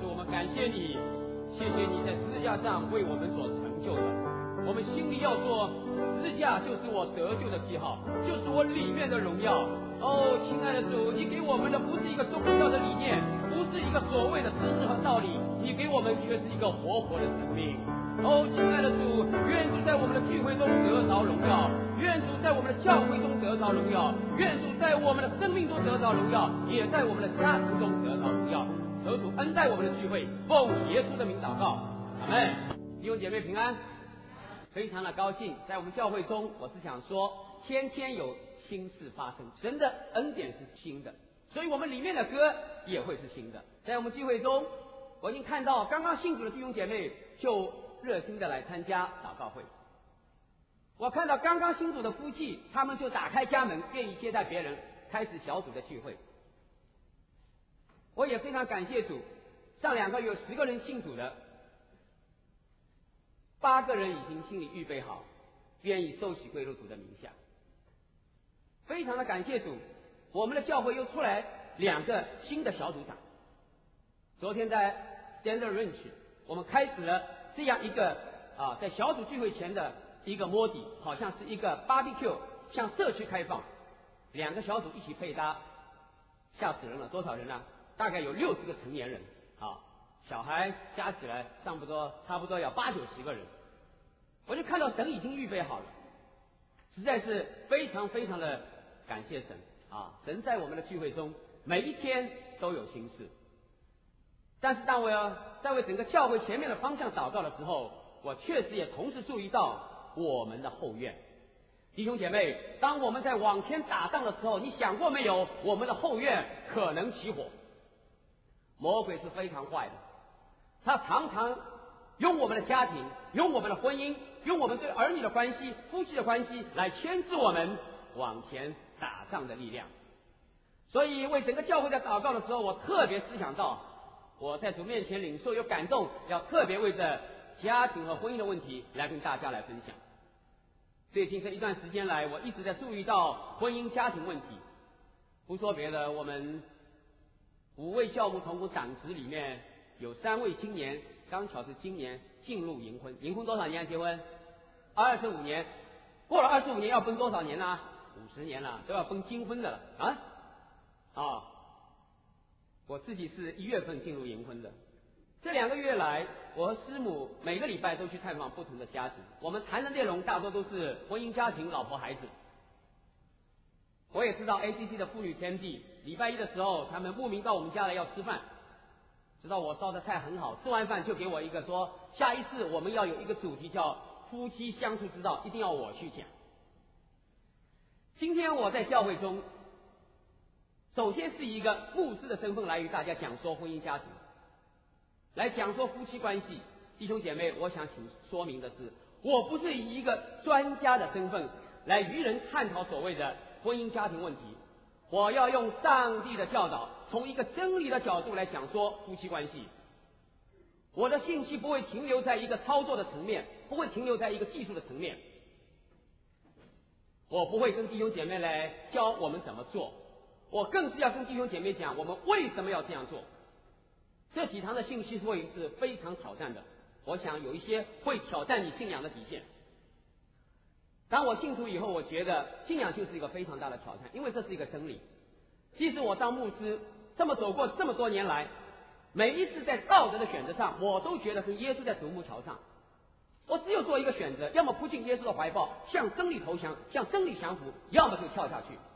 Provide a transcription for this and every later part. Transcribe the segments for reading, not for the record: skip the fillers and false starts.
主，我们感谢你，谢谢你在十字架上为我们所成就的。我们心里要说，十字架就是我得救的记号，就是我里面的荣耀。哦，亲爱的主，你给我们的不是一个宗教的理念，不是一个所谓的知识和道理，你给我们却是一个活泼的生命。哦，亲爱的主，愿主在我们的聚会中得着荣耀，愿主在我们的教会中得着荣耀，愿主在我们的生命中得着荣耀，也在我们的家庭中得着荣耀。求主恩待我们的聚会，奉耶稣的名祷告，阿们。弟兄姐妹平安，非常的高兴，在我们教会中，我是想说，天天有新事发生，神的恩典是新的，所以我们里面的歌也会是新的。在我们聚会中，我已经看到刚刚信主的弟兄姐妹就热心的来参加祷告会。我看到刚刚信主的夫妻，他们就打开家门，愿意接待别人，开始小组的聚会。我也非常感谢主，上2个月10个人信主的，8个人已经心里预备好，愿意受洗归入主的名下。非常的感谢主，我们的教会又出来2个新的小组长。昨天在 Standard Ranch， 我们开始了这样一个在小组聚会前的一个摸底，好像是一个 barbecue， 向社区开放，2个小组一起配搭，吓死人了！多少人呢？大概有60个成年人小孩加起来差不多要80-90个人。我就看到神已经预备好了，实在是非常非常的感谢神神在我们的聚会中每一天都有新事。但是当我要在为整个教会前面的方向祷告的时候，我确实也同时注意到我们的后院。弟兄姐妹，当我们在往前打仗的时候，你想过没有，我们的后院可能起火。魔鬼是非常坏的，他常常用我们的家庭，用我们的婚姻，用我们对儿女的关系、夫妻的关系来牵制我们往前打仗的力量。所以为整个教会在祷告的时候，我特别思想到，我在主面前领受有感动，要特别为着家庭和婚姻的问题来跟大家来分享。最近这一段时间来，我一直在注意到婚姻家庭问题。不说别的，我们5位教牧同工长职里面有3位青年，刚巧是今年进入营婚。营婚多少年结婚？25年。过了25年要分多少年呢？50年了，都要分金婚的了我自己是1月份进入营婚的。这2个月来，我和师母每个礼拜都去探访不同的家庭，我们谈的内容大多都是婚姻家庭、老婆孩子。我也知道 ACC 的妇女天地，礼拜1的时候他们慕名到我们家来要吃饭，知道我烧的菜很好，吃完饭就给我一个说，下一次我们要有一个主题叫夫妻相处之道，一定要我去讲。今天我在教会中，首先是一个牧师的身份来与大家讲说婚姻家庭，来讲说夫妻关系。弟兄姐妹，我想请说明的是，我不是以一个专家的身份来与人探讨所谓的婚姻家庭问题，我要用上帝的教导，从一个真理的角度来讲说夫妻关系。我的信息不会停留在一个操作的层面，不会停留在一个技术的层面，我不会跟弟兄姐妹来教我们怎么做，我更是要跟弟兄姐妹讲我们为什么要这样做。这几堂的信息会是非常挑战的，我想有一些会挑战你信仰的底线。当我信主以后，我觉得信仰就是一个非常大的挑战，因为这是一个真理。即使我当牧师这么走过这么多年来，每一次在道德的选择上，我都觉得跟耶稣在独木桥上，我只有做一个选择，要么扑进耶稣的怀抱，向真理投降，向真理降服，要么就跳下去。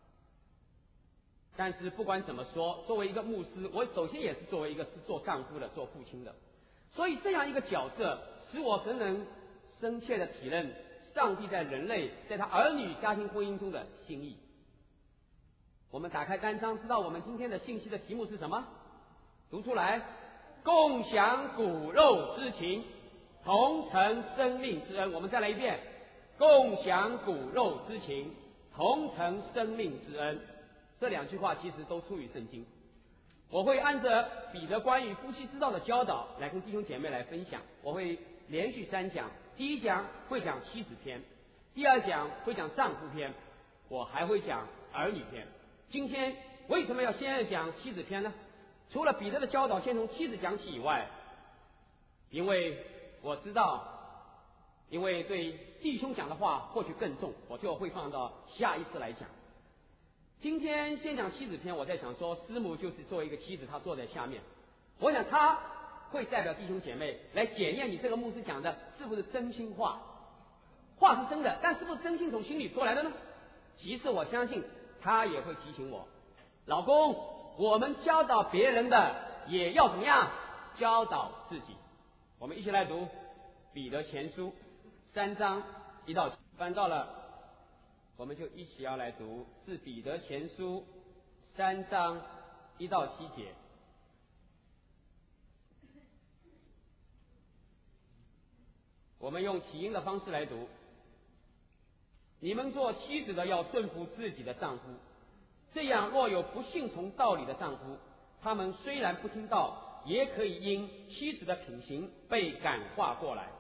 但是不管怎么说，作为一个牧师，我首先也是作为一个是做丈夫的、做父亲的，所以这样一个角色使我更能深切的体认上帝在人类在他儿女家庭婚姻中的心意。我们打开单章，知道我们今天的信息的题目是什么？读出来：共享骨肉之情，同承生命之恩。我们再来一遍：共享骨肉之情，同承生命之恩。这2句话其实都出于圣经。我会按着彼得关于夫妻之道的教导来跟弟兄姐妹来分享。我会连续3讲，第1讲会讲妻子篇，第2讲会讲丈夫篇，我还会讲儿女篇。今天为什么要先讲妻子篇呢？ 除了彼得的教导先从妻子讲起以外，因为我知道，因为对弟兄讲的话或许更重，我就会放到下一次来讲。今天先讲妻子篇，我在想说，师母就是作为一个妻子，她坐在下面，我想她会代表弟兄姐妹来检验你这个牧师讲的是不是真心话，话是真的，但是不是真心从心里出来的呢？其次，我相信她也会提醒我，老公，我们教导别人的也要怎么样教导自己。我们一起来读彼得前书3章1到7，翻到了，我们就一起要来读，是彼得前书3章1到7节。我们用起音的方式来读。你们做妻子的要顺服自己的丈夫，这样若有不信从道理的丈夫，他们虽然不听道，也可以因妻子的品行被感化过来。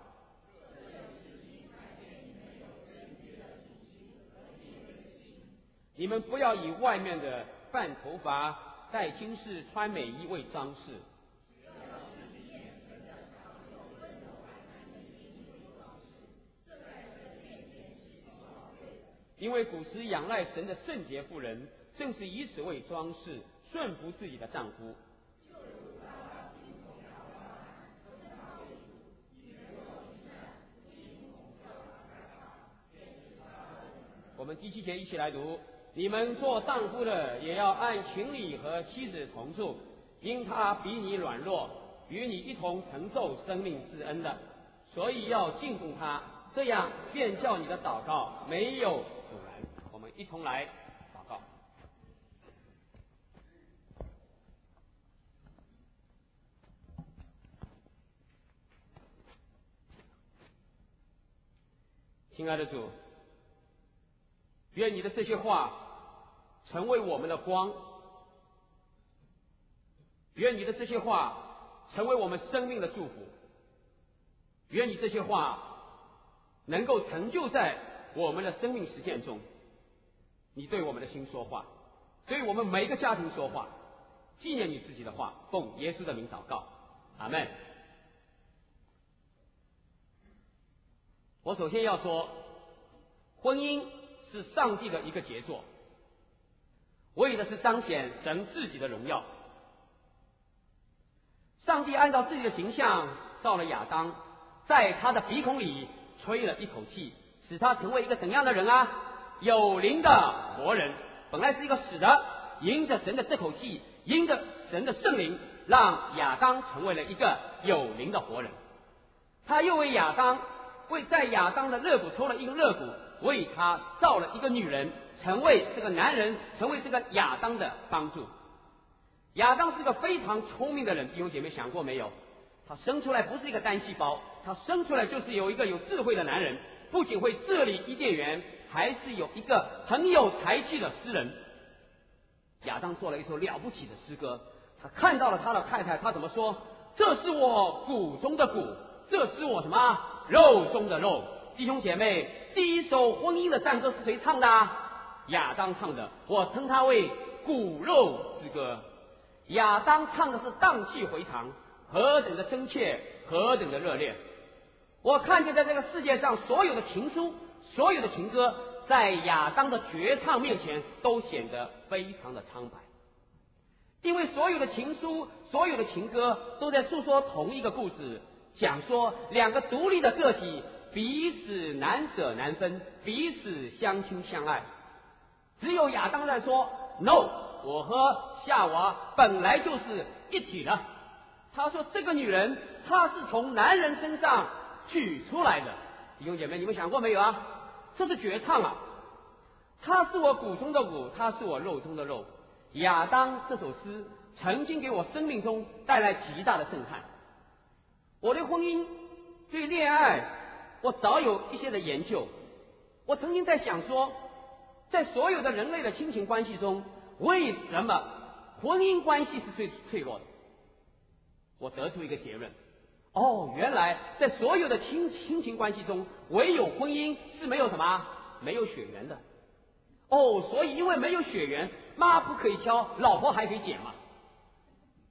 你们不要以外面的泛头发、戴金饰、穿美衣为装饰，因为古时仰赖神的圣洁妇人，正是以此为装饰，顺服自己的丈夫。我们第7节一起来读。你们做丈夫的也要按情理和妻子同住，因他比你软弱，与你一同承受生命之恩的，所以要敬重他，这样便叫你的祷告没有阻拦。我们一同来祷告。亲爱的主，愿你的这些话成为我们的光，愿你的这些话成为我们生命的祝福，愿你这些话能够成就在我们的生命实践中。你对我们的心说话，对我们每个家庭说话，纪念你自己的话，奉耶稣的名祷告，阿们。我首先要说，婚姻是上帝的一个杰作，为的是彰显神自己的荣耀。上帝按照自己的形象造了亚当，在他的鼻孔里吹了一口气，使他成为一个怎样的人啊？有灵的活人。本来是一个死的，因着神的这口气，因着神的圣灵，让亚当成为了一个有灵的活人。他又为在亚当的肋骨抽了一个肋骨，为他造了一个女人，成为这个男人，成为这个亚当的帮助。亚当是个非常聪明的人，弟兄姐妹想过没有？他生出来不是一个单细胞，他生出来就是有一个有智慧的男人，不仅会治理伊甸园，还是有一个很有才气的诗人。亚当做了一首了不起的诗歌，他看到了他的太太，他怎么说？这是我骨中的骨，这是我什么？肉中的肉。弟兄姐妹，第一首婚姻的赞歌是谁唱的啊？亚当唱的，我称它为骨肉之歌。亚当唱的是荡气回肠，何等的真切，何等的热烈。我看见在这个世界上所有的情书，所有的情歌，在亚当的绝唱面前都显得非常的苍白，因为所有的情书，所有的情歌都在诉说同一个故事，讲说两个独立的个体彼此难舍难分，彼此相亲相爱。只有亚当在说 No， 我和夏娃本来就是一体的。他说这个女人她是从男人身上取出来的。弟兄姐妹，你们想过没有啊？这是绝唱啊！她是我骨中的骨，她是我肉中的肉。亚当这首诗曾经给我生命中带来极大的震撼。我对婚姻，对恋爱，我早有一些的研究。我曾经在想说，在所有的人类的亲情关系中，为什么婚姻关系是最脆弱的？我得出一个结论，原来在所有的亲情关系中，唯有婚姻是没有什么？没有血缘的。所以因为没有血缘，妈不可以挑，老婆还可以捡嘛。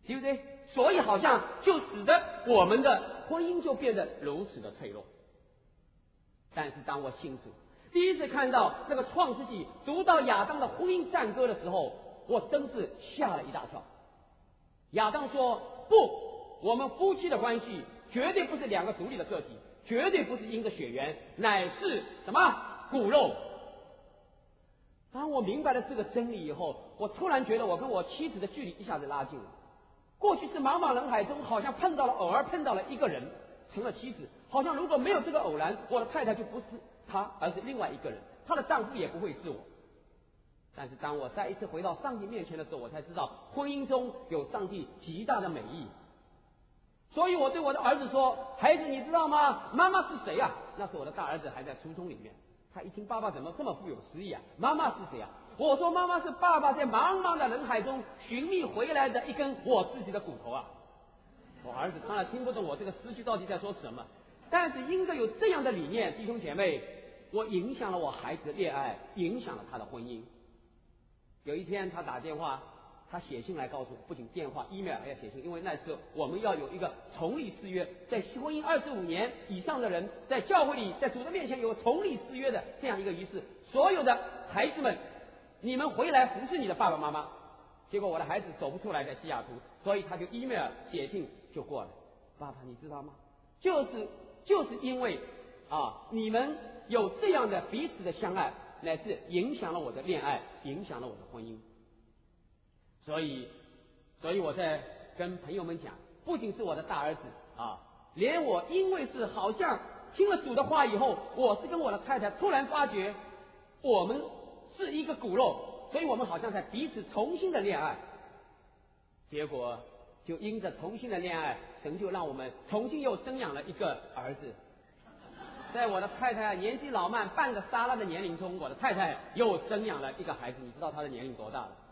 对不对？所以好像就使得我们的婚姻就变得如此的脆弱。但是当我信主，第一次看到那个创世纪读到亚当的婚姻赞歌的时候，我真是吓了一大跳。亚当说：不，我们夫妻的关系绝对不是两个独立的个体，绝对不是因着血缘，乃是什么骨肉。当我明白了这个真理以后，我突然觉得我跟我妻子的距离一下子拉近了。过去是茫茫人海中好像偶尔碰到了一个人成了妻子，好像如果没有这个偶然，我的太太就不是她，而是另外一个人，她的丈夫也不会是我。但是当我再一次回到上帝面前的时候，我才知道婚姻中有上帝极大的美意。所以我对我的儿子说：孩子，你知道吗？妈妈是谁啊？那时我的大儿子还在初中里面，他一听爸爸怎么这么富有诗意啊，妈妈是谁啊？我说妈妈是爸爸在茫茫的人海中寻觅回来的一根我自己的骨头啊。我儿子当然听不懂我这个诗句到底在说什么，但是因着有这样的理念，弟兄姐妹，我影响了我孩子的恋爱，影响了他的婚姻。有一天他打电话，他写信来告诉我，不仅电话 email 还要写信，因为那时候我们要有一个重立誓约，在婚姻25年以上的人在教会里在主的面前有重立誓约的这样一个仪式，所有的孩子们，你们回来服侍你的爸爸妈妈。结果我的孩子走不出来，在西雅图，所以他就 email 写信就过来。爸爸你知道吗？就是因为你们有这样的彼此的相爱，乃至影响了我的恋爱，影响了我的婚姻。所以我在跟朋友们讲，不仅是我的大儿子连我因为是好像听了主的话以后，我是跟我的太太突然发觉我们是一个骨肉，所以我们好像在彼此重新的恋爱。结果就因着重新的恋爱，神就让我们重新又生养了一个儿子。在我的太太年纪老迈半个沙拉的年龄中，我的太太又生养了一个孩子。你知道她的年龄多大了？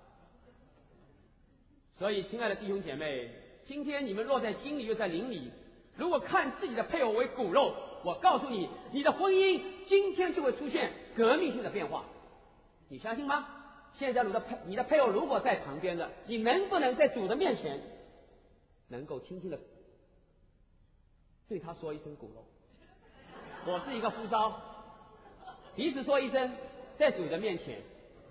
所以亲爱的弟兄姐妹，今天你们若在心里又在灵里，如果看自己的配偶为骨肉，我告诉你，你的婚姻今天就会出现革命性的变化。你相信吗？现在你的配偶如果在旁边的，你能不能在主的面前能够轻轻的对他说一声骨肉？我是一个呼召，彼此说一声，在主的面前。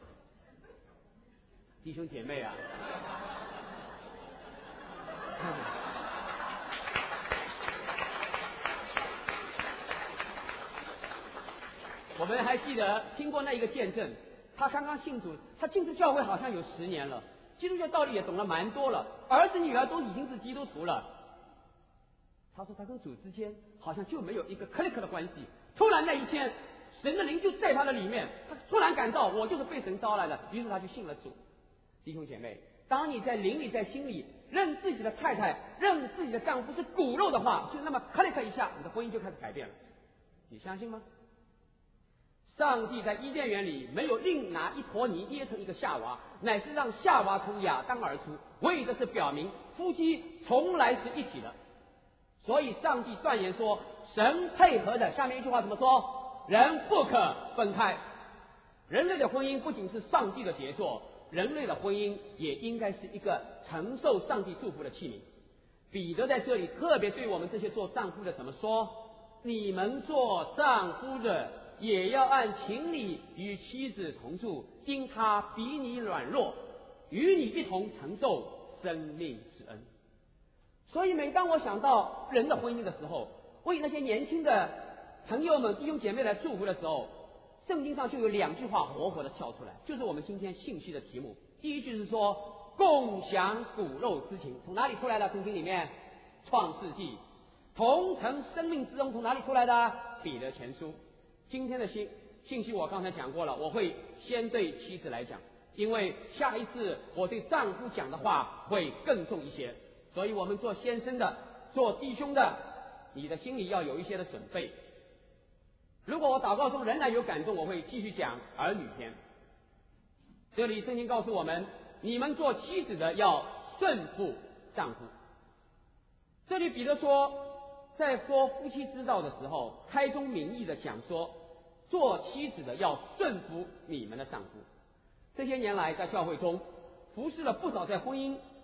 弟兄姐妹啊，我们还记得听过那一个见证，他刚刚信主，他进入教会好像有10年了，基督教道理也懂了蛮多了，儿子女儿都已经是基督徒了。他说他跟主之间好像就没有一个 click 的关系，突然那一天神的灵就在他的里面，他突然感到我就是被神招来的，于是他就信了主。弟兄姐妹，当你在灵里在心里认自己的太太认自己的丈夫是骨肉的话，就那么 click 一下，你的婚姻就开始改变了。你相信吗？上帝在伊甸园里没有另拿一坨泥捏成一个夏娃，乃是让夏娃从亚当而出，为的是表明夫妻从来是一体的。所以上帝断言说，神配合的，下面一句话怎么说？人不可分开。人类的婚姻不仅是上帝的杰作，人类的婚姻也应该是一个承受上帝祝福的器皿。彼得在这里特别对我们这些做丈夫的怎么说？你们做丈夫的也要按情理与妻子同住，因他比你软弱，与你一同承受生命之恩。所以每当我想到人的婚姻的时候，为那些年轻的朋友们弟兄姐妹来祝福的时候，圣经上就有2句话活活的跳出来，就是我们今天信息的题目。第一句是说共享骨肉之情，从哪里出来的？圣经里面创世纪。同承生命之恩从哪里出来的？彼得前书。今天的信息我刚才讲过了，我会先对妻子来讲，因为下一次我对丈夫讲的话会更重一些。所以我们做先生的做弟兄的，你的心里要有一些的准备。如果我祷告中仍然有感动，我会继续讲儿女篇。这里圣经告诉我们，你们做妻子的要顺服丈夫。这里彼得说，在说夫妻之道的时候，开宗明义的讲说，做妻子的要顺服你们的丈夫。这些年来在教会中服侍了不少在婚姻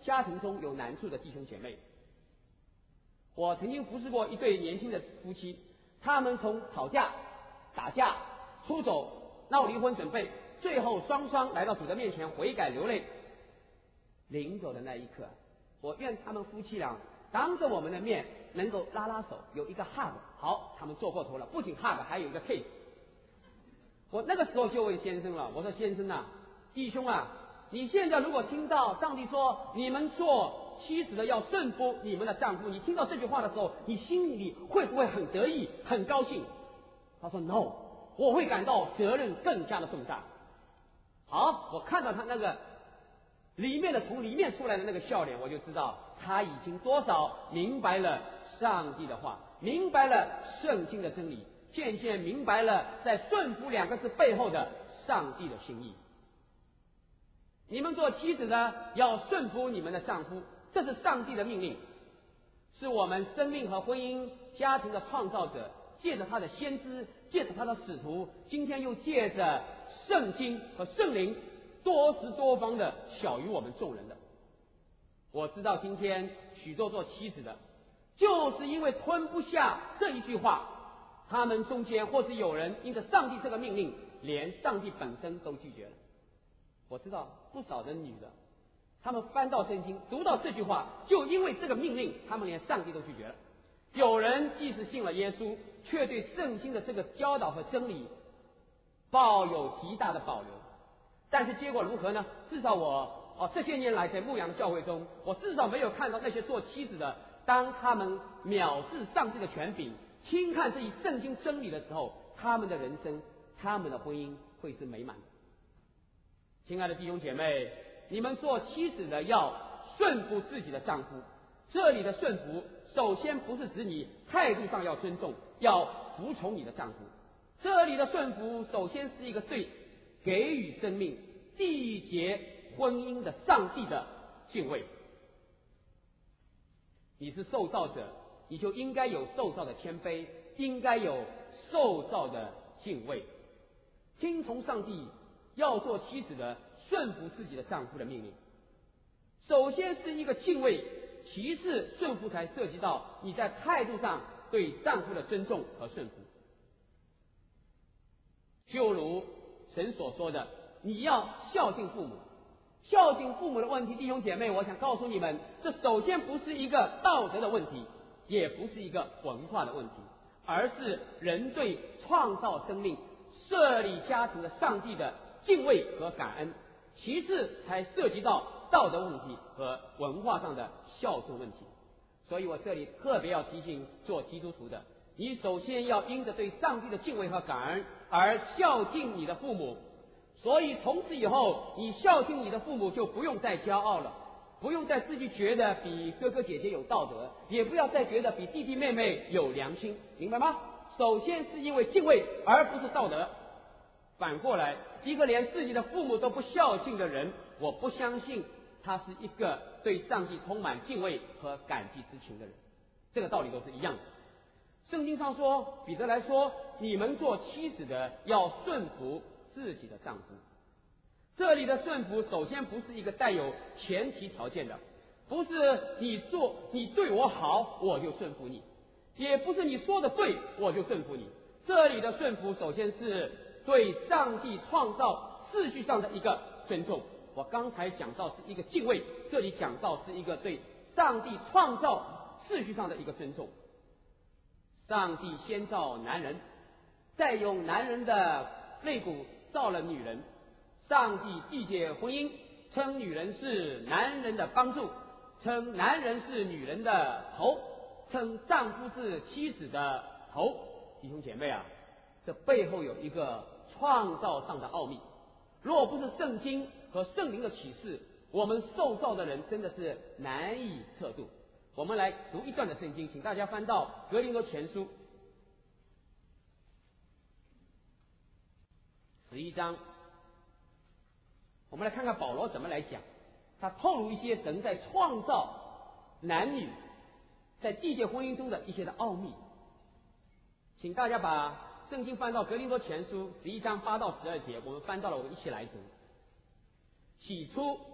家庭中有难处的弟兄姐妹。我曾经服侍过一对年轻的夫妻，他们从吵架、打架、出走、闹离婚准备，最后双双来到主的面前悔改流泪。临走的那一刻，我愿他们夫妻俩当着我们的面能够拉拉手，有一个 hug。 好，他们做过头了，不仅 hug 还有一个 kiss。 我那个时候就问先生了，我说先生啊，弟兄啊，你现在如果听到上帝说你们做妻子的要顺服你们的丈夫，你听到这句话的时候，你心里会不会很得意很高兴？他说 no， 我会感到责任更加的重大。好，我看到他那个从里面出来的那个笑脸，我就知道他已经多少明白了上帝的话，明白了圣经的真理，渐渐明白了在顺服2个字背后的上帝的心意。你们做妻子的要顺服你们的丈夫，这是上帝的命令，是我们生命和婚姻家庭的创造者，借着他的先知，借着他的使徒，今天又借着圣经和圣灵多时多方的小于我们众人的。我知道今天许多做妻子的就是因为吞不下这一句话，他们中间或是有人因着上帝这个命令，连上帝本身都拒绝了。我知道不少的女的，他们翻到圣经读到这句话，就因为这个命令，他们连上帝都拒绝了。有人即使信了耶稣，却对圣经的这个教导和真理抱有极大的保留。但是结果如何呢？至少我这些年来在牧羊的教会中，我至少没有看到那些做妻子的，当他们藐视上帝的权柄，轻看这一圣经真理的时候，他们的人生，他们的婚姻会是美满的。亲爱的弟兄姐妹，你们做妻子的要顺服自己的丈夫。这里的顺服，首先不是指你态度上要尊重，要服从你的丈夫。这里的顺服，首先是一个对给予生命、缔结婚姻的上帝的敬畏。你是受造者，你就应该有受造的谦卑，应该有受造的敬畏，听从上帝要做妻子的顺服自己的丈夫的命令。首先是一个敬畏，其次顺服才涉及到你在态度上对丈夫的尊重和顺服。就如神所说的，你要孝敬父母。孝敬父母的问题，弟兄姐妹，我想告诉你们，这首先不是一个道德的问题，也不是一个文化的问题，而是人对创造生命、设立家庭的上帝的敬畏和感恩，其次才涉及到道德问题和文化上的孝顺问题。所以我这里特别要提醒做基督徒的，你首先要因着对上帝的敬畏和感恩而孝敬你的父母。所以从此以后，你孝敬你的父母就不用再骄傲了，不用再自己觉得比哥哥姐姐有道德，也不要再觉得比弟弟妹妹有良心，明白吗？首先是因为敬畏，而不是道德。反过来，一个连自己的父母都不孝敬的人，我不相信他是一个对上帝充满敬畏和感激之情的人。这个道理都是一样的。圣经上说，彼得来说，你们做妻子的要顺服自己的丈夫。这里的顺服首先不是一个带有前提条件的，不是你对我好我就顺服你，也不是你说的对我就顺服你。这里的顺服首先是对上帝创造秩序上的一个尊重。我刚才讲到是一个敬畏，这里讲到是一个对上帝创造秩序上的一个尊重。上帝先造男人，再用男人的肋骨造了女人。上帝缔结婚姻，称女人是男人的帮助，称男人是女人的头，称丈夫是妻子的头。弟兄姐妹啊，这背后有一个创造上的奥秘，若不是圣经和圣灵的启示，我们受造的人真的是难以测度。我们来读一段的圣经，请大家翻到格林多前书11章，我们来看看保罗怎么来讲，他透露一些神在创造男女在缔结婚姻中的一些的奥秘。请大家把圣经翻到格林多前书11章8到12节，我们翻到了，我们一起来读。起初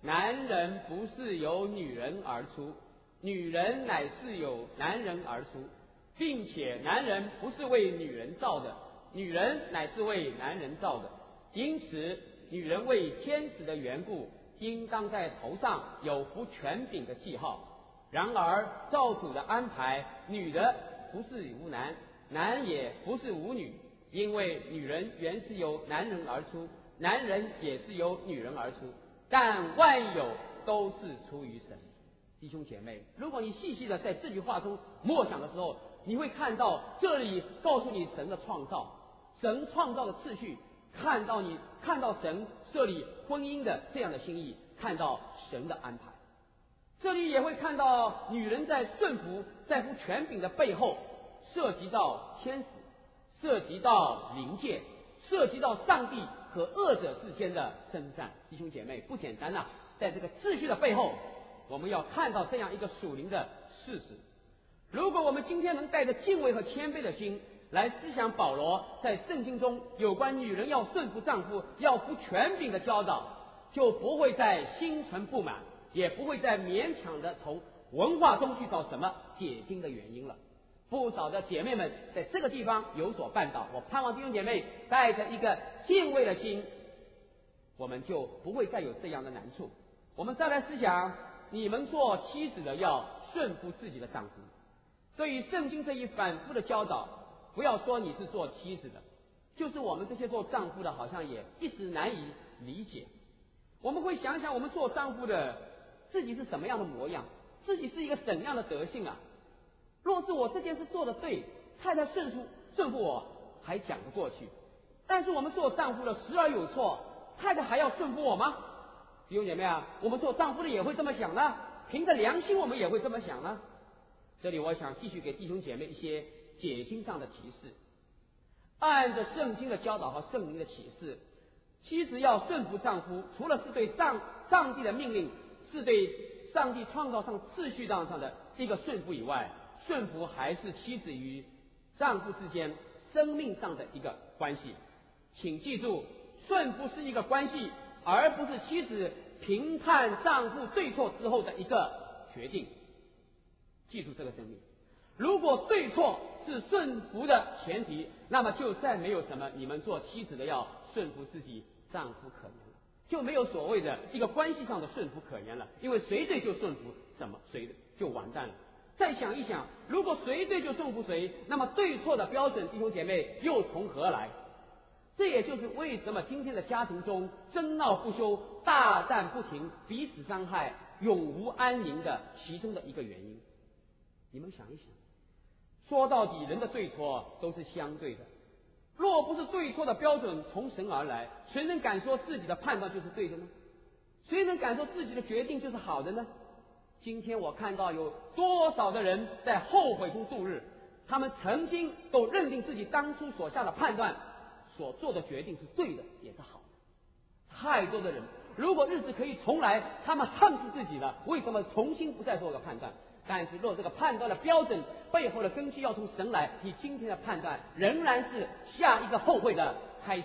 男人不是由女人而出，女人乃是由男人而出，并且男人不是为女人造的，女人乃是为男人造的。因此女人为天使的缘故，应当在头上有服权柄的记号。然而造主的安排，女的不是无男，男也不是无女，因为女人原是由男人而出，男人也是由女人而出，但万有都是出于神。弟兄姐妹，如果你细细的在这句话中默想的时候，你会看到这里告诉你神的创造，神创造的次序，看到神设立婚姻的这样的心意，看到神的安排。这里也会看到女人在顺服在乎权柄的背后，涉及到天使，涉及到灵界，涉及到上帝和恶者之间的征战。弟兄姐妹，不简单啊！在这个秩序的背后，我们要看到这样一个属灵的事实。如果我们今天能带着敬畏和谦卑的心来思想保罗在圣经中有关女人要顺服丈夫、要服权柄的教导，就不会再心存不满，也不会再勉强的从文化中去找什么解经的原因了。不少的姐妹们在这个地方有所绊倒，我盼望弟兄姐妹带着一个敬畏的心，我们就不会再有这样的难处。我们再来思想，你们做妻子的要顺服自己的丈夫。对于圣经这一反复的教导，不要说你是做妻子的，就是我们这些做丈夫的好像也一时难以理解。我们会想想我们做丈夫的自己是什么样的模样，自己是一个怎样的德性啊。若是我这件事做得对，太太顺服我还讲得过去，但是我们做丈夫的时而有错，太太还要顺服我吗？弟兄姐妹啊，我们做丈夫的也会这么想呢，凭着良心我们也会这么想呢。这里我想继续给弟兄姐妹一些解经上的提示。按着圣经的教导和圣灵的启示，妻子要顺服丈夫，除了是对上帝的命令，是对上帝创造上次序上的一个顺服以外，顺服还是妻子与丈夫之间生命上的一个关系。请记住，顺服是一个关系，而不是妻子评判丈夫对错之后的一个决定。记住这个真理。如果对错是顺服的前提，那么就再没有什么你们做妻子的要顺服自己丈夫可言了，就没有所谓的一个关系上的顺服可言了。因为谁对就顺服什么，谁就完蛋了。再想一想，如果谁对就顺服谁，那么对错的标准，弟兄姐妹又从何来？这也就是为什么今天的家庭中争闹不休、大战不停、彼此伤害、永无安宁的其中的一个原因。你们想一想，说到底人的对错都是相对的，若不是对错的标准从神而来，谁能敢说自己的判断就是对的呢？谁能敢说自己的决定就是好的呢？今天我看到有多少的人在后悔中度日，他们曾经都认定自己当初所下的判断、所做的决定是对的，也是好的。太多的人，如果日子可以重来，他们恨死自己了，为什么重新不再做个判断？但是若这个判断的标准背后的根据要从神来，你今天的判断仍然是下一个后悔的开始。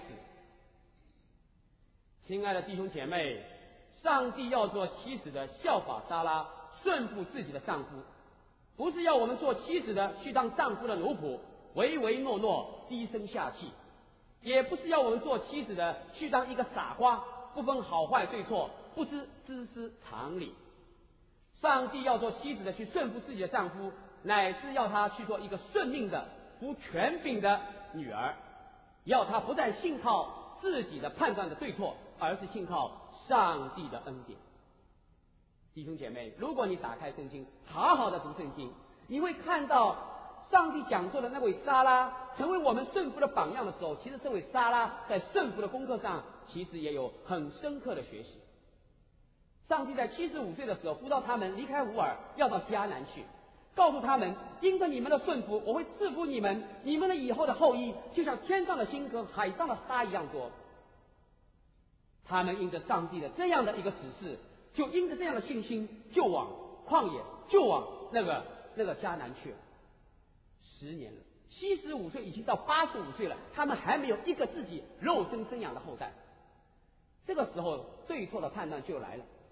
亲爱的弟兄姐妹，上帝要做妻子的效法撒拉，顺服自己的丈夫，不是要我们做妻子的去当丈夫的奴仆，唯唯诺诺，低声下气，也不是要我们做妻子的去当一个傻瓜，不分好坏对错，不知知识常理。上帝要做妻子的去顺服自己的丈夫，乃是要他去做一个顺命的服权柄的女儿，要他不再信靠自己的判断的对错，而是信靠上帝的恩典。弟兄姐妹，如果你打开圣经，好好的读圣经，你会看到上帝讲述的那位撒拉成为我们顺服的榜样的时候，其实这位撒拉在顺服的功课上其实也有很深刻的学习。上帝在75岁的时候呼召他们离开乌尔，要到迦南去，告诉他们，因着你们的顺服，我会赐福你们，你们的以后的后裔就像天上的星和海上的沙一样多。他们因着上帝的这样的一个指示，就因着这样的信心，就往旷野，就往那个迦南去了。10年了，75岁已经到85岁了，他们还没有一个自己肉身生养的后代。这个时候对错的判断就来了。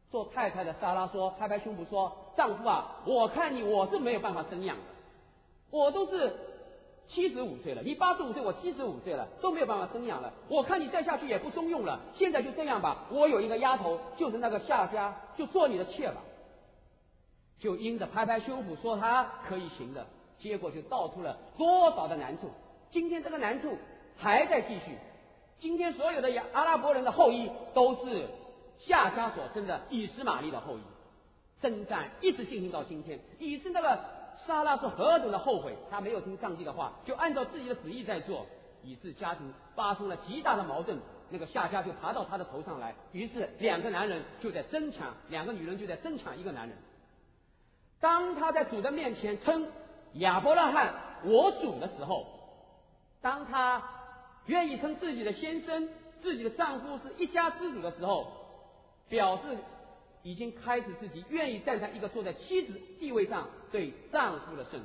做太太的撒拉说，拍拍胸脯说：“丈夫啊，我看你我是没有办法生养的，我都是75岁了，你85岁，我75岁了，都没有办法生养了。我看你再下去也不中用了，现在就这样吧，我有一个丫头，就是那个夏家，就做你的妾吧。”就因着拍拍胸脯说他可以行的，结果就道出了多少的难处。今天这个难处还在继续。今天所有的阿拉伯人的后裔都是夏家所生的以实玛利的后裔，征战一直进行到今天。以致那个撒拉是何等的后悔，他没有听上帝的话，就按照自己的旨意在做，以致家庭发生了极大的矛盾。那个夏家就爬到他的头上来，于是两个男人就在争抢，两个女人就在争抢一个男人。当他在主的面前称亚伯拉罕我主的时候，当他愿意称自己的先生、自己的丈夫是一家之主的时候，表示已经开始自己愿意站在一个坐在妻子地位上对丈夫的顺服。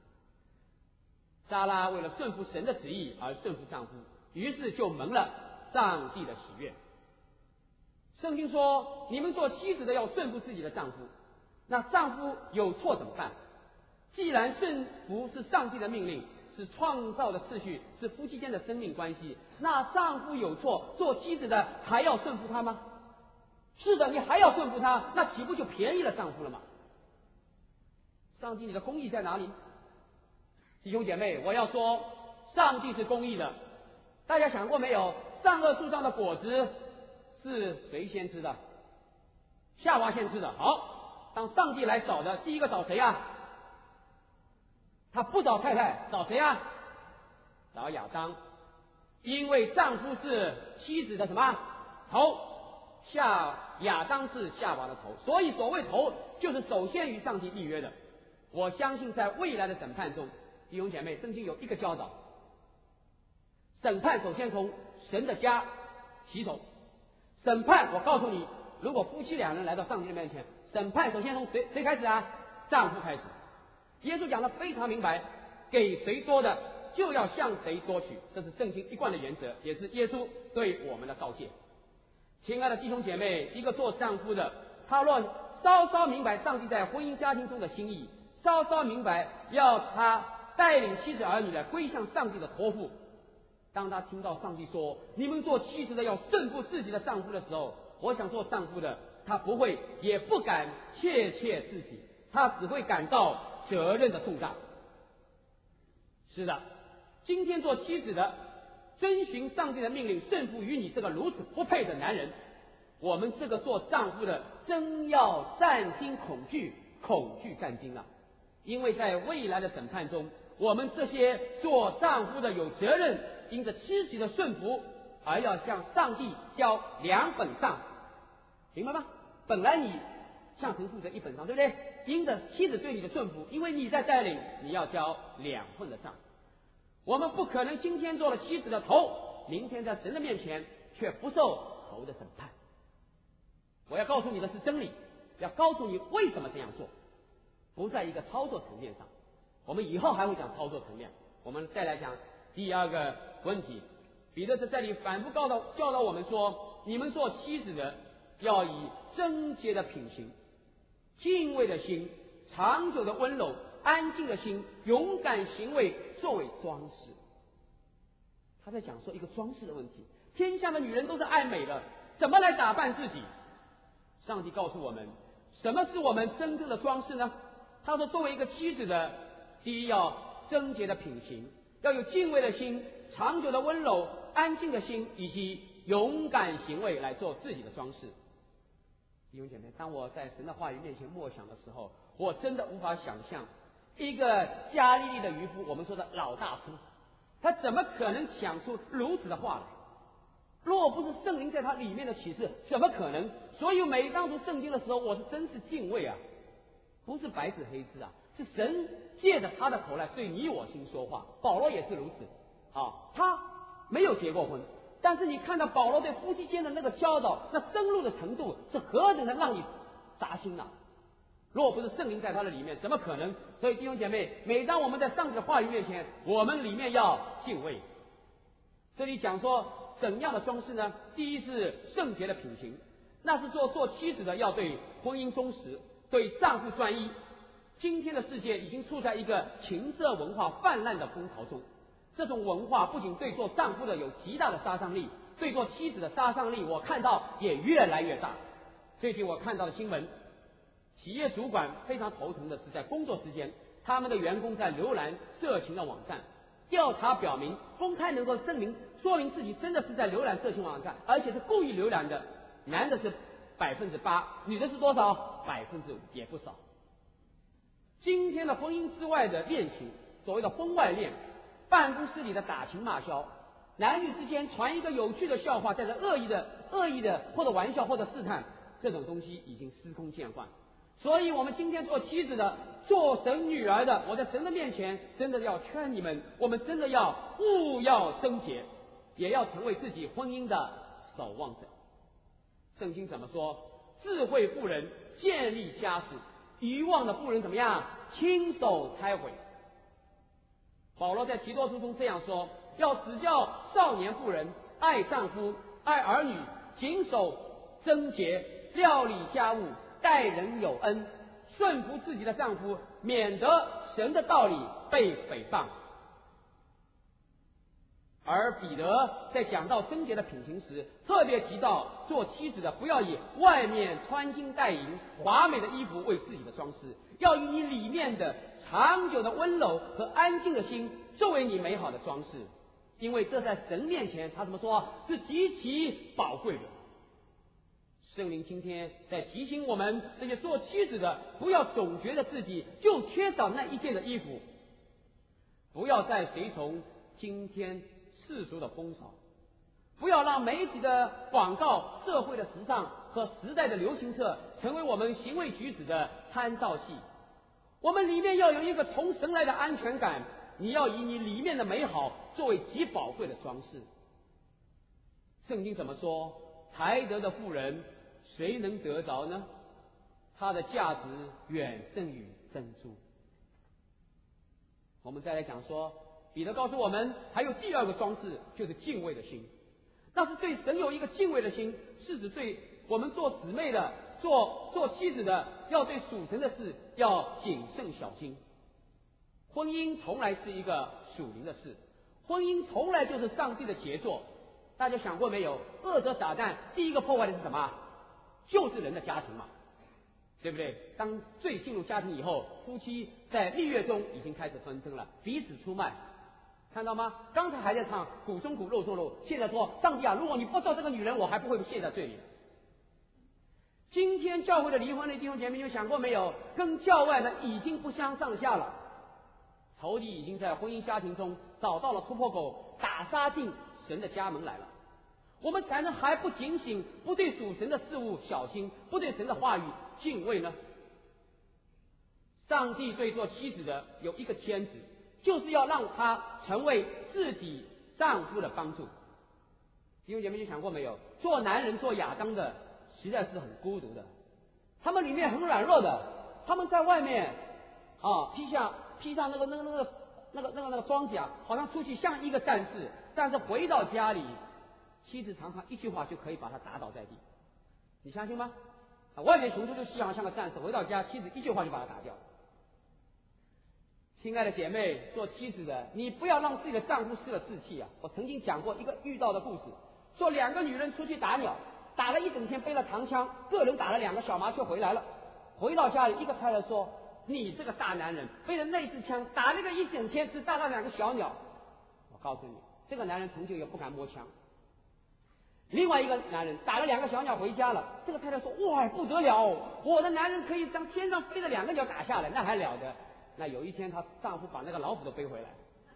撒拉为了顺服神的旨意而顺服丈夫，于是就蒙了上帝的喜悦。圣经说，你们做妻子的要顺服自己的丈夫，那丈夫有错怎么办？既然顺服是上帝的命令，是创造的次序，是夫妻间的生命关系，那丈夫有错，做妻子的还要顺服他吗？是的，你还要顺服他，那岂不就便宜了丈夫了吗？上帝，你的公义在哪里？弟兄姐妹，我要说，上帝是公义的。大家想过没有，善恶树上的果子是谁先吃的？夏娃先吃的。好，当上帝来找的，第一个找谁啊？他不找太太，找谁啊？找亚当，因为丈夫是妻子的什么头，亚当是夏娃的头，所以所谓头就是首先与上帝立约的。我相信在未来的审判中，弟兄姐妹，圣经有一个教导，审判首先从神的家起手。审判，我告诉你，如果夫妻两人来到上帝的面前，审判首先从谁开始啊？丈夫开始。耶稣讲得非常明白，给谁多的就要向谁多取，这是圣经一贯的原则，也是耶稣对我们的告诫。亲爱的弟兄姐妹，一个做丈夫的，他若稍稍明白上帝在婚姻家庭中的心意，稍稍明白要他带领妻子儿女来归向上帝的托付，当他听到上帝说你们做妻子的要顺服自己的丈夫的时候，我想做丈夫的他不会也不敢窃窃自喜，他只会感到责任的重大。是的，今天做妻子的遵循上帝的命令，顺服于你这个如此不配的男人，我们这个做丈夫的真要战惊恐惧战惊了。因为在未来的审判中，我们这些做丈夫的有责任因着妻子的顺服而要向上帝交2本账，明白吗？本来你向神负责1本账，对不对？因着妻子对你的顺服，因为你在带领，你要交2份的账。我们不可能今天做了妻子的头，明天在神的面前却不受头的审判。我要告诉你的是真理，要告诉你为什么这样做，不在一个操作层面上。我们以后还会讲操作层面。我们再来讲第二个问题，彼得在这里反复教导我们说，你们做妻子的要以贞洁的品行、敬畏的心、长久的温柔、安静的心、勇敢行为作为装饰。他在讲说一个装饰的问题。天下的女人都是爱美的，怎么来打扮自己？上帝告诉我们，什么是我们真正的装饰呢？他说，作为一个妻子的，第一要贞洁的品行，要有敬畏的心、长久的温柔、安静的心，以及勇敢行为来做自己的装饰。弟兄姐妹，当我在神的话语面前默想的时候，我真的无法想象一个加利利的渔夫，我们说的老大叔，他怎么可能讲出如此的话来？若不是圣灵在他里面的启示，怎么可能？所以每当读圣经的时候，我是真是敬畏啊，不是白纸黑字啊，是神借着他的口来对你我心说话。保罗也是如此啊，他没有结过婚，但是你看到保罗对夫妻间的那个教导，那深入的程度是何等的让你扎心啊！若不是圣灵在他的里面，怎么可能？所以弟兄姐妹，每当我们在上帝的话语面前，我们里面要敬畏。这里讲说怎样的装饰呢？第一是圣洁的品行， 那是做妻子的要对婚姻忠实，对丈夫专一。今天的世界已经处在一个情色文化泛滥的风潮中，这种文化不仅对做丈夫的有极大的杀伤力，对做妻子的杀伤力我看到也越来越大。最近我看到的新闻，企业主管非常头疼的是，在工作时间，他们的员工在浏览色情的网站。调查表明，公开能够说明自己真的是在浏览色情网站，而且是故意浏览的，男的是8%，女的是多少？5%也不少。今天的婚姻之外的恋情，所谓的婚外恋，办公室里的打情骂俏，男女之间传一个有趣的笑话，带着恶意的或者玩笑或者试探，这种东西已经司空见惯。所以我们今天做妻子的，做神女儿的，我在神的面前真的要劝你们，我们真的要务要贞洁，也要成为自己婚姻的守望者。圣经怎么说？智慧妇人建立家室，愚妄的妇人怎么样？亲手拆毁。保罗在提多书中这样说，要指教少年妇人爱丈夫，爱儿女，谨守贞洁，料理家务，待人有恩，顺服自己的丈夫，免得神的道理被诽谤。而彼得在讲到贞洁的品行时，特别提到做妻子的不要以外面穿金戴银华美的衣服为自己的装饰，要以你里面的长久的温柔和安静的心作为你美好的装饰，因为这在神面前，他怎么说，是极其宝贵的。圣灵今天在提醒我们这些做妻子的，不要总觉得自己就缺少那一件的衣服，不要再随从今天世俗的风潮，不要让媒体的广告、社会的时尚和时代的流行色成为我们行为举止的参照系。我们里面要有一个从神来的安全感，你要以你里面的美好作为极宝贵的装饰。圣经怎么说？才德的妇人谁能得着呢？它的价值远胜于珍珠。我们再来讲说，彼得告诉我们还有第二个装饰，就是敬畏的心。那是对神有一个敬畏的心，是指对我们做姊妹的、做妻子的，要对属神的事要谨慎小心。婚姻从来是一个属灵的事，婚姻从来就是上帝的杰作。大家想过没有？恶者撒旦第一个破坏的是什么？就是人的家庭嘛，对不对？当罪进入家庭以后，夫妻在蜜月中已经开始纷争了，彼此出卖，看到吗？刚才还在唱骨中骨肉中肉，现在说上帝啊，如果你不做这个女人，我还不会陷在罪里。今天教会的离婚的弟兄姐妹，你们想过没有？跟教外的已经不相上下了，仇敌已经在婚姻家庭中找到了突破口，打杀进神的家门来了。我们才能还不警醒，不对属神的事物小心，不对神的话语敬畏呢？上帝对做妻子的有一个天职，就是要让她成为自己丈夫的帮助。弟兄姐妹，你想过没有？做男人做亚当的实在是很孤独的，他们里面很软弱的，他们在外面披上那个装甲，好像出去像一个战士，但是回到家里，妻子常常一句话就可以把他打倒在地，你相信吗？外面雄赳赳气昂像个战士，回到家妻子一句话就把他打掉。亲爱的姐妹，做妻子的，你不要让自己的丈夫失了志气啊！我曾经讲过一个遇到的故事，说2个女人出去打鸟，打了一整天，背了长枪，个人打了2个小麻雀回来了。回到家里，一个太太说：“你这个大男人，背着那支枪打了一整天，只打了2个小鸟。”我告诉你，这个男人从今也不敢摸枪。另外一个男人打了2个小鸟回家了，这个太太说：“哇，不得了！我的男人可以将天上飞的2个鸟打下来，那还了得！”那有一天，她丈夫把那个老虎都背回来。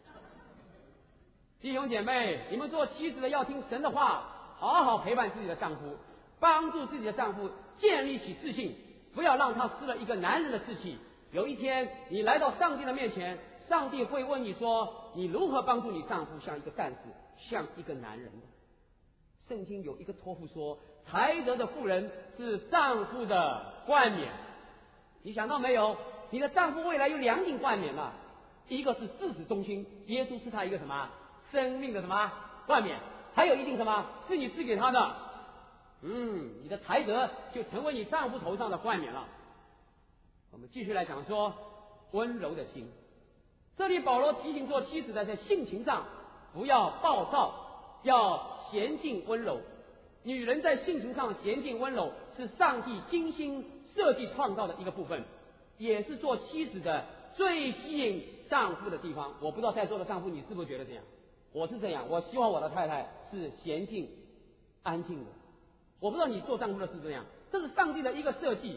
弟兄姐妹，你们做妻子的要听神的话，好好陪伴自己的丈夫，帮助自己的丈夫建立起自信，不要让他失了一个男人的志气。有一天你来到上帝的面前，上帝会问你说，你如何帮助你丈夫像一个战士，像一个男人的？圣经有一个托付说，才德的妇人是丈夫的冠冕。你想到没有？你的丈夫未来有2顶冠冕了，一个是至死忠心，耶稣是他一个什么生命的什么冠冕，还有一顶什么是你赐给他的你的才德就成为你丈夫头上的冠冕了。我们继续来讲说温柔的心。这里保罗提醒做妻子的，在性情上不要暴躁，要娴静温柔。女人在性情上娴静温柔，是上帝精心设计创造的一个部分，也是做妻子的最吸引丈夫的地方。我不知道在座的丈夫你是不是觉得这样？我是这样，我希望我的太太是娴静安静的。我不知道你做丈夫的是这样，这是上帝的一个设计。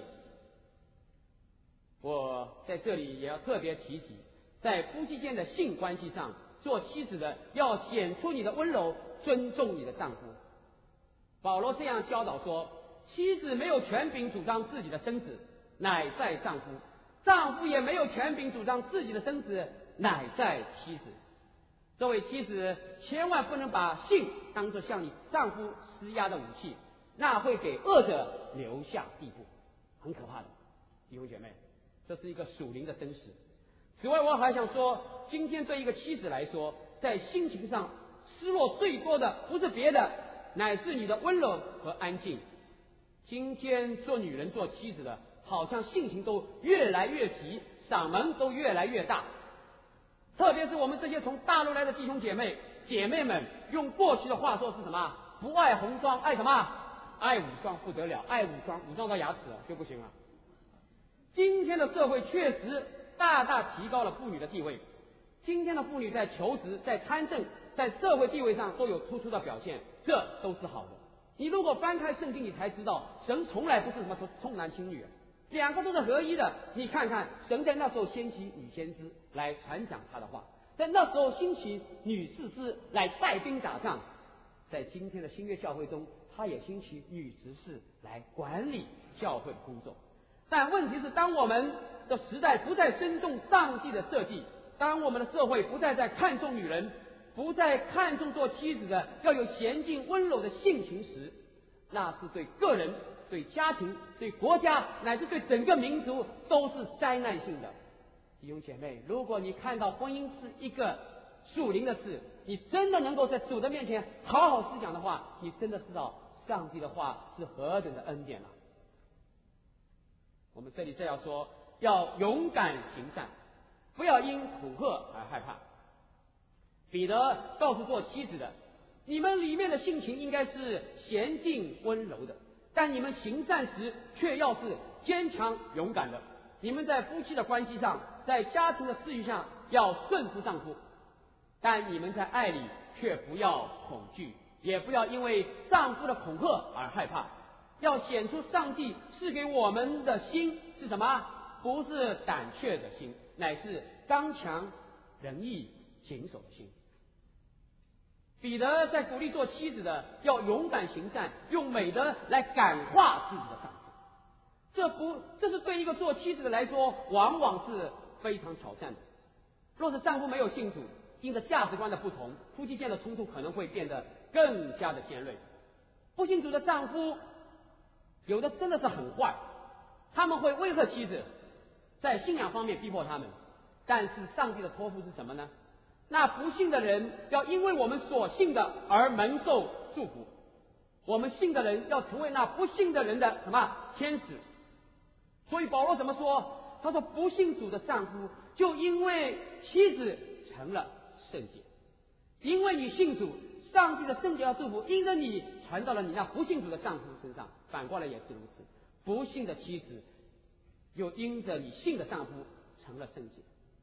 我在这里也要特别提及，在夫妻间的性关系上，做妻子的要显出你的温柔，尊重你的丈夫。保罗这样教导说，妻子没有权柄主张自己的生子，乃在丈夫；丈夫也没有权柄主张自己的生子，乃在妻子。这位妻子千万不能把性当作向你丈夫施压的武器，那会给恶者留下地步，很可怕的。弟兄姐妹，这是一个属灵的真实。此外，我还想说，今天对一个妻子来说，在心情上失落最多的不是别的，乃是你的温柔和安静。今天做女人做妻子的，好像性情都越来越急，嗓门都越来越大。特别是我们这些从大陆来的弟兄姐妹们，用过去的话说是什么？不爱红妆，爱什么？爱武装不得了，爱武装到牙齿了就不行了。今天的社会确实大大提高了妇女的地位，今天的妇女在求职、在参政、在社会地位上都有突出的表现，这都是好的。你如果翻开圣经，你才知道神从来不是什么重男轻女，两个都是合一的。你看看神在那时候兴起女先知来传讲他的话，在那时候兴起女士师来带兵打仗，在今天的新约教会中，他也兴起女执事来管理教会的工作。但问题是，当我们的时代不再尊重上帝的设计，当我们的社会不再看重女人，不再看重做妻子的要有娴静温柔的性情时，那是对个人、对家庭、对国家乃至对整个民族都是灾难性的。弟兄姐妹，如果你看到婚姻是一个属灵的事，你真的能够在主的面前好好思想的话，你真的知道上帝的话是何等的恩典了。我们这里再要说，要勇敢行善，不要因恐吓而害怕。彼得告诉做妻子的，你们里面的性情应该是娴静温柔的，但你们行善时却要是坚强勇敢的。你们在夫妻的关系上，在家庭的事宜上要顺服丈夫，但你们在爱里却不要恐惧，也不要因为丈夫的恐吓而害怕。要显出上帝赐给我们的心是什么？不是胆怯的心，乃是刚强仁义谨守的心。彼得在鼓励做妻子的要勇敢行善，用美德来感化自己的丈夫。这是对一个做妻子的来说，往往是非常挑战的。若是丈夫没有信主，因着价值观的不同，夫妻间的冲突可能会变得更加的尖锐。不信主的丈夫有的真的是很坏，他们会威吓妻子，在信仰方面逼迫他们。但是上帝的托付是什么呢？那不信的人要因为我们所信的而蒙受祝福，我们信的人要成为那不信的人的什么天使。所以保罗怎么说？他说不信主的丈夫就因为妻子成了圣洁，因为你信主，上帝的圣洁和祝福因着你传到了你那不信主的丈夫身上，反过来也是如此。不信的妻子又因着你信的丈夫成了圣洁。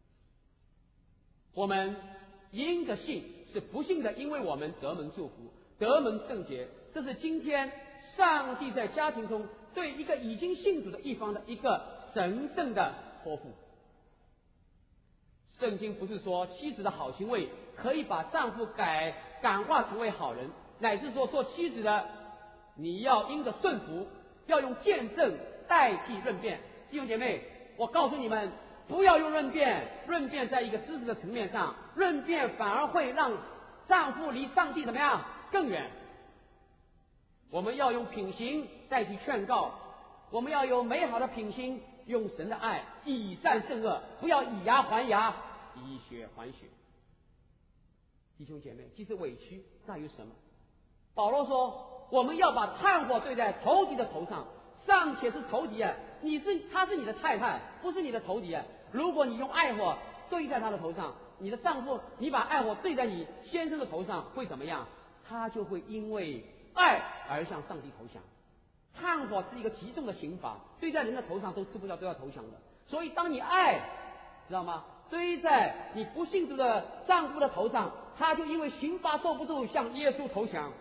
我们因着信是不信的，因为我们得蒙祝福，得蒙圣洁。这是今天上帝在家庭中对一个已经信主的一方的一个神圣的托付。圣经不是说妻子的好行为可以把丈夫感化成为好人，乃是说做妻子的你要因着顺服，要用见证代替论辩。弟兄姐妹，我告诉你们，不要用论辩，论辩在一个知识的层面上，论辩反而会让丈夫离上帝怎么样更远。我们要用品行代替劝告，我们要有美好的品行，用神的爱以善胜恶，不要以牙还牙，以血还血。弟兄姐妹，其实委屈在于什么？ 保罗说，我们要把炭火对在仇敌的头上，尚且是仇敌啊，他是你的太太，不是你的仇敌啊。如果你用爱火对在他的头上，你的丈夫，你把爱火对在你先生的头上，会怎么样？他就会因为爱而向上帝投降。炭火是一个极重的刑罚，对在人的头上都吃不掉，都要投降的。所以当你爱，知道吗？堆在你不信主的丈夫的头上，他就因为刑罚受不住，向耶稣投降。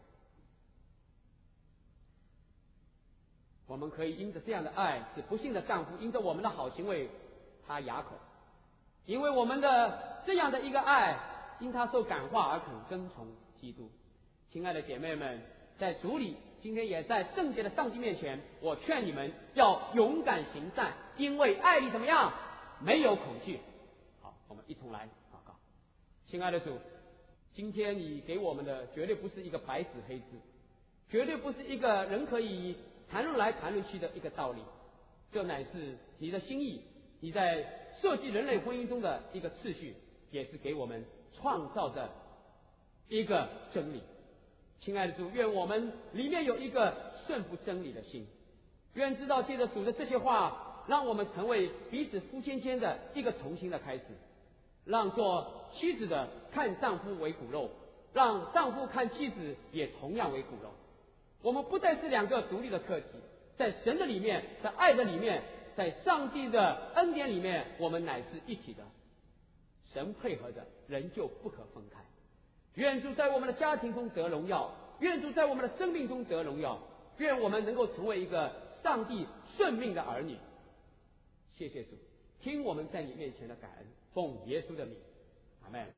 我们可以因着这样的爱，使不幸的丈夫因着我们的好行为他哑口，因为我们的这样的一个爱，因他受感化而肯跟从基督。亲爱的姐妹们，在主里，今天也在圣洁的上帝面前，我劝你们要勇敢行善，因为爱里怎么样？没有恐惧。好，我们一同来祷告。亲爱的主，今天你给我们的绝对不是一个白纸黑字，绝对不是一个人可以谈论来谈论去的一个道理，这乃是你的心意，你在设计人类婚姻中的一个次序，也是给我们创造的一个真理。亲爱的主，愿我们里面有一个顺服真理的心，愿知道借着主的这些话，让我们成为彼此夫妻间的一个重新的开始，让做妻子的看丈夫为骨肉，让丈夫看妻子也同样为骨肉。我们不再是两个独立的课题，在神的里面，在爱的里面，在上帝的恩典里面，我们乃是一体的。神配合着，人就不可分开。愿主在我们的家庭中得荣耀，愿主在我们的生命中得荣耀，愿我们能够成为一个上帝顺命的儿女。谢谢主，听我们在你面前的感恩，奉耶稣的名，阿们。